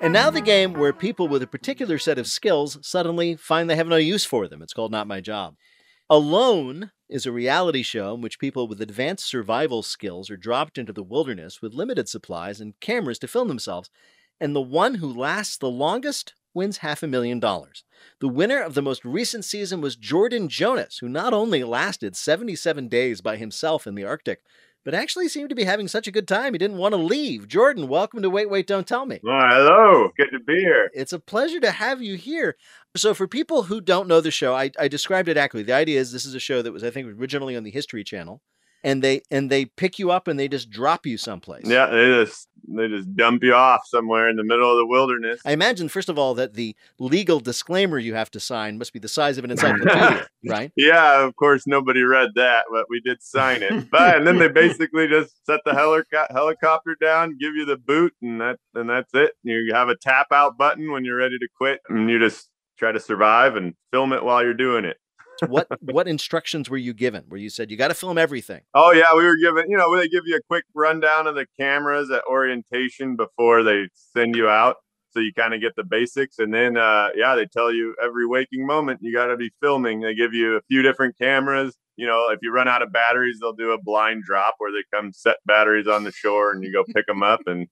And now the game where people with a particular set of skills suddenly find they have no use for them. It's called Not My Job. Alone is a reality show in which people with advanced survival skills are dropped into the wilderness with limited supplies and cameras to film themselves. And the one who lasts the longest wins $500,000. The winner of the most recent season was Jordan Jonas, who not only lasted 77 days by himself in the Arctic, but actually seemed to be having such a good time he didn't want to leave. Jordan, welcome to Wait, Wait, Don't Tell Me. Well, hello. Good to be here. It's a pleasure to have you here. So for people who don't know the show, I described it accurately. The idea is this is a show that was, I think, originally on the History Channel, and they pick you up and they just drop you someplace. Yeah, they just dump you off somewhere in the middle of the wilderness. I imagine, first of all, that the legal disclaimer you have to sign must be the size of an encyclopedia, right? Yeah, of course, nobody read that, but we did sign it. And then they basically just set the helicopter down, give you the boot, and that's it. You have a tap out button when you're ready to quit, and you just try to survive and film it while you're doing it. What instructions were you given? Where you said you got to film everything? Oh yeah, we were given. They give you a quick rundown of the cameras at orientation before they send you out, so you kind of get the basics. And then they tell you every waking moment you got to be filming. They give you a few different cameras. If you run out of batteries, they'll do a blind drop where they come set batteries on the shore and you go pick them up. And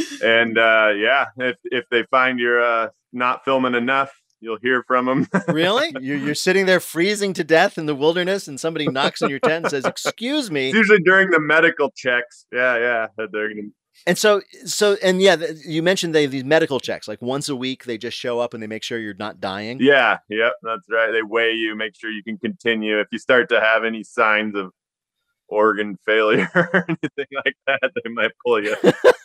if they find you're not filming enough, you'll hear from them. Really? You're sitting there freezing to death in the wilderness and somebody knocks on your tent and says, "Excuse me." It's usually during the medical checks. Yeah. And you mentioned these medical checks, like once a week, they just show up and they make sure you're not dying. Yeah. Yep. That's right. They weigh you, make sure you can continue. If you start to have any signs of organ failure or anything like that, they might pull you.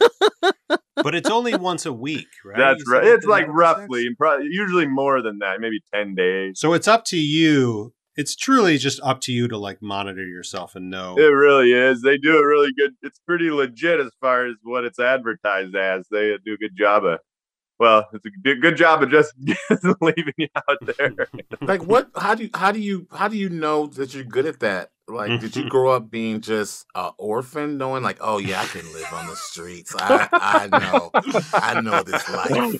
But it's only once a week, right? That's right. It's like roughly, usually more than that, maybe 10 days. So it's up to you. It's truly just up to you to like monitor yourself and know. It really is. They do a really good, it's pretty legit as far as what it's advertised as. They do a good job of, it's a good job of just leaving you out there. Like how do you know that you're good at that? Like, did you grow up being just an orphan, knowing like, oh yeah, I can live on the streets. I know this life.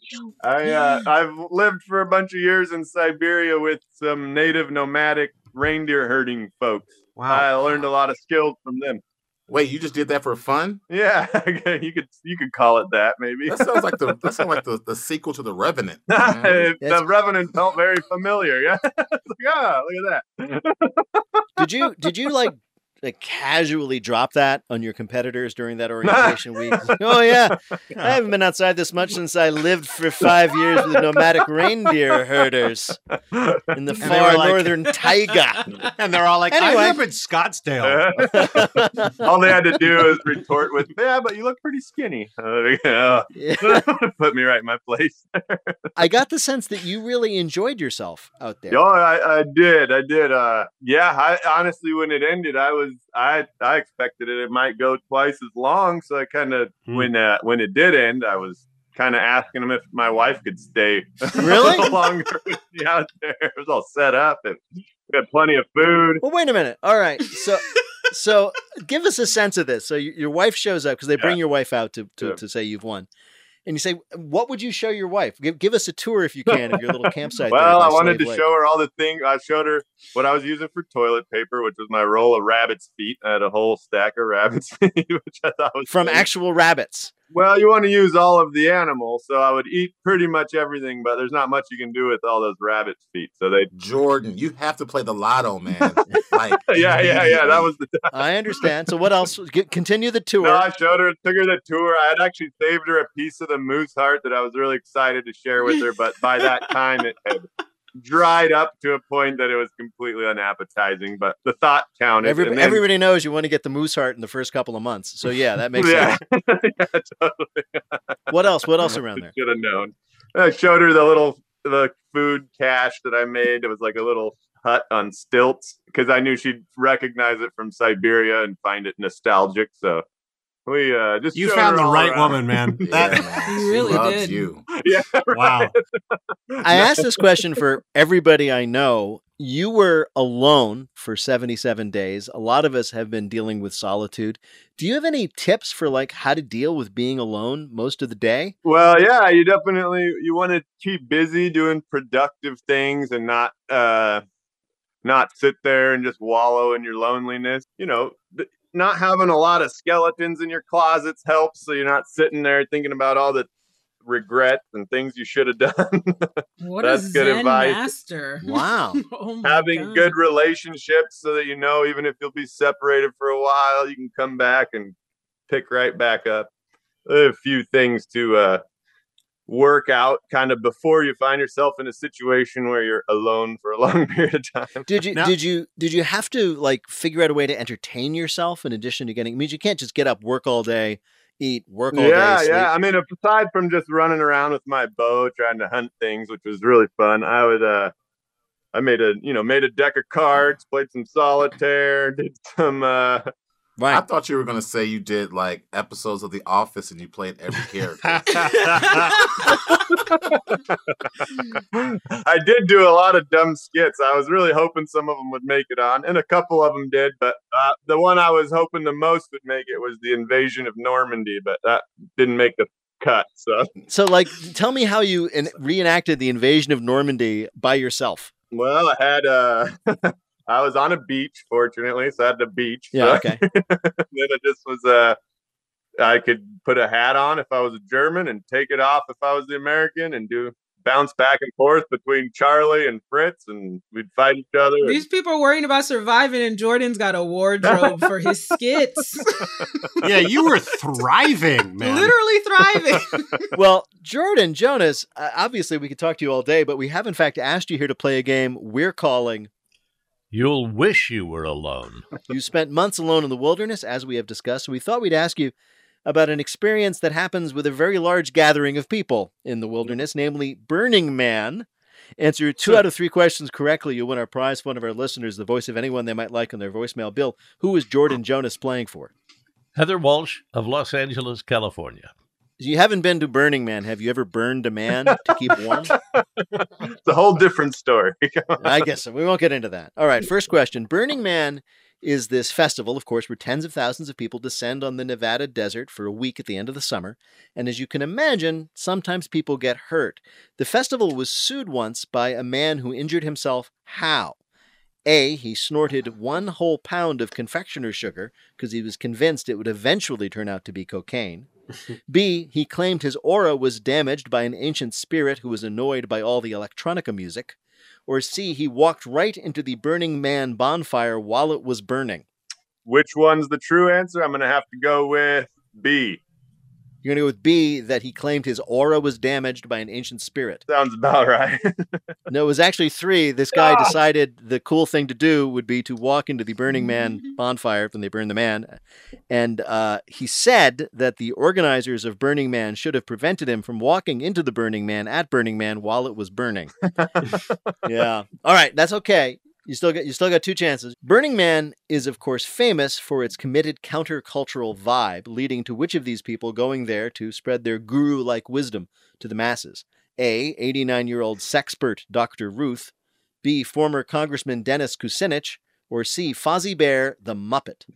I've lived for a bunch of years in Siberia with some native nomadic reindeer herding folks. Wow. I learned a lot of skills from them. Wait, you just did that for fun? Yeah, you could call it that, maybe. That sounds like the sequel to The Revenant. The Revenant felt very familiar. Yeah, look at that. Did you like casually drop that on your competitors during that orientation week? Oh yeah, I haven't been outside this much since I lived for 5 years with nomadic reindeer herders in the far northern taiga. And they're all like, anyway. I live in Scottsdale. All they had to do is retort with, "Yeah, but you look pretty skinny." Put me right in my place. I got the sense that you really enjoyed yourself out there. Oh, I did. I honestly, when it ended, I expected it might go twice as long. So I kind of, when it did end, I was kind of asking him if my wife could stay really longer with me out there. It was all set up and we had plenty of food. Well, wait a minute. All right. So give us a sense of this. So your wife shows up because they bring your wife out to say you've won. And you say, what would you show your wife? Give us a tour if you can of your little campsite. Well, I wanted to show her all the things. I showed her what I was using for toilet paper, which was my roll of rabbit's feet. I had a whole stack of rabbit's feet, which I thought was from actual rabbits. Well, you want to use all of the animal, so I would eat pretty much everything, but there's not much you can do with all those rabbit's feet. So Jordan, you have to play the lotto, man. Yeah. That was the time. I understand. So what else? Continue the tour. No, I took her the tour. I had actually saved her a piece of the moose heart that I was really excited to share with her, but by that time it had dried up to a point that it was completely unappetizing, but the thought counted. Everybody knows you want to get the moose heart in the first couple of months. So yeah, that makes sense. Yeah, totally. What else around there? Should have known. I showed her the food cache that I made. It was like a little hut on stilts because I knew she'd recognize it from Siberia and find it nostalgic. So we just found the right woman, man. You really did. You. Yeah. Wow. I asked this question for everybody I know. you were alone for 77 days. A lot of us have been dealing with solitude. Do you have any tips for like how to deal with being alone most of the day? Well, yeah, you want to keep busy doing productive things and not sit there and just wallow in your loneliness. Not having a lot of skeletons in your closets helps, so you're not sitting there thinking about all the regrets and things you should have done. What That's a good Zen advice. master. Wow. Oh my Having God. good relationships so that even if you'll be separated for a while, you can come back and pick right back up. A few things to work out kind of before you find yourself in a situation where you're alone for a long period of time. Did you have to like figure out a way to entertain yourself in addition to getting? I mean, you can't just get up, work all day, eat, work all day. Sleep. Yeah. I mean, aside from just running around with my bow trying to hunt things, which was really fun, I made a deck of cards, played some solitaire, did some Right. I thought you were going to say you did like episodes of The Office and you played every character. I did do a lot of dumb skits. I was really hoping some of them would make it on, and a couple of them did, but the one I was hoping the most would make it was the invasion of Normandy, but that didn't make the cut. So like, tell me how you reenacted the invasion of Normandy by yourself. Well, I had I was on a beach, fortunately, so I had the beach. Yeah, so. okay. Then it just was I could put a hat on if I was a German and take it off if I was the American and bounce back and forth between Charlie and Fritz, and we'd fight each other. These people are worrying about surviving, and Jordan's got a wardrobe for his skits. Yeah, you were thriving, man. Literally thriving. Well, Jordan, Jonas, obviously we could talk to you all day, but we have in fact asked you here to play a game we're calling You'll Wish You Were Alone. You spent months alone in the wilderness, as we have discussed, so we thought we'd ask you about an experience that happens with a very large gathering of people in the wilderness, namely Burning Man. Answer 2 out of 3 questions correctly, you'll win our prize for one of our listeners, the voice of anyone they might like on their voicemail. Bill, who is Jordan Jonas playing for? Heather Walsh of Los Angeles, California. You haven't been to Burning Man. Have you ever burned a man to keep warm? It's a whole different story. I guess so. We won't get into that. All right, first question. Burning Man is this festival, of course, where tens of thousands of people descend on the Nevada desert for a week at the end of the summer. And as you can imagine, sometimes people get hurt. The festival was sued once by a man who injured himself. How? A, he snorted 1 whole pound of confectioner's sugar because he was convinced it would eventually turn out to be cocaine. B, he claimed his aura was damaged by an ancient spirit who was annoyed by all the electronica music. Or C, he walked right into the Burning Man bonfire while it was burning. Which one's the true answer? I'm going to have to go with B. You're going to go with B, that he claimed his aura was damaged by an ancient spirit. Sounds about right. No, it was actually 3. This guy decided the cool thing to do would be to walk into the Burning Man bonfire when they burn the man. And he said that the organizers of Burning Man should have prevented him from walking into the Burning Man at Burning Man while it was burning. Yeah. All right. That's okay. You still got 2 chances. Burning Man is, of course, famous for its committed countercultural vibe, leading to which of these people going there to spread their guru-like wisdom to the masses? A, 89-year-old sexpert Dr. Ruth, B, former Congressman Dennis Kucinich, or C, Fozzie Bear the Muppet?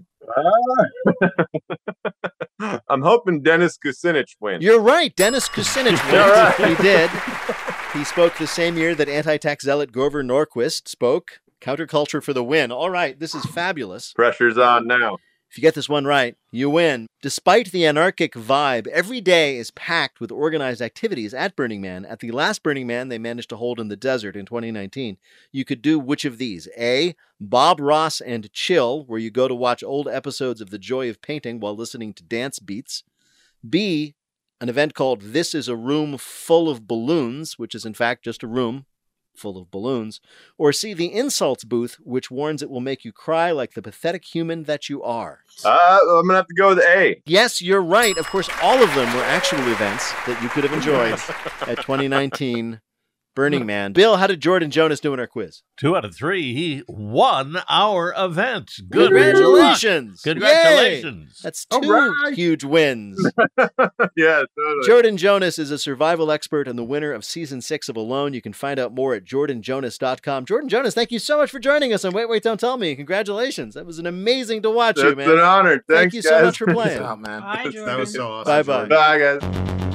I'm hoping Dennis Kucinich wins. You're right. Dennis Kucinich wins. He did. He spoke the same year that anti-tax zealot Grover Norquist spoke. Counterculture for the win. All right, this is fabulous. Pressure's on now. If you get this one right, you win. Despite the anarchic vibe, every day is packed with organized activities at Burning Man. At the last Burning Man they managed to hold in the desert in 2019, you could do which of these? A, Bob Ross and Chill, where you go to watch old episodes of The Joy of Painting while listening to dance beats. B, an event called This is a Room Full of Balloons, which is in fact just a room full of balloons. Or C, the insults booth, which warns it will make you cry like the pathetic human that you are. I'm going to have to go with A. Yes, you're right. Of course, all of them were actual events that you could have enjoyed at 2019 Burning Man. Bill, how did Jordan Jonas do in our quiz? 2 out of 3. He won our event. Good Congratulations. luck. Congratulations. Yay. That's All 2 right. huge wins. Yeah, totally. Jordan Jonas is a survival expert and the winner of season 6 of Alone. You can find out more at jordanjonas.com. Jordan Jonas, thank you so much for joining us on Wait, Don't Tell Me. Congratulations. That was an amazing to watch you, That's man. an honor. Thanks, Thank you guys. so much for Good playing. job, man. Bye, Jordan. That was so awesome. Bye-bye. Jordan. Bye, guys.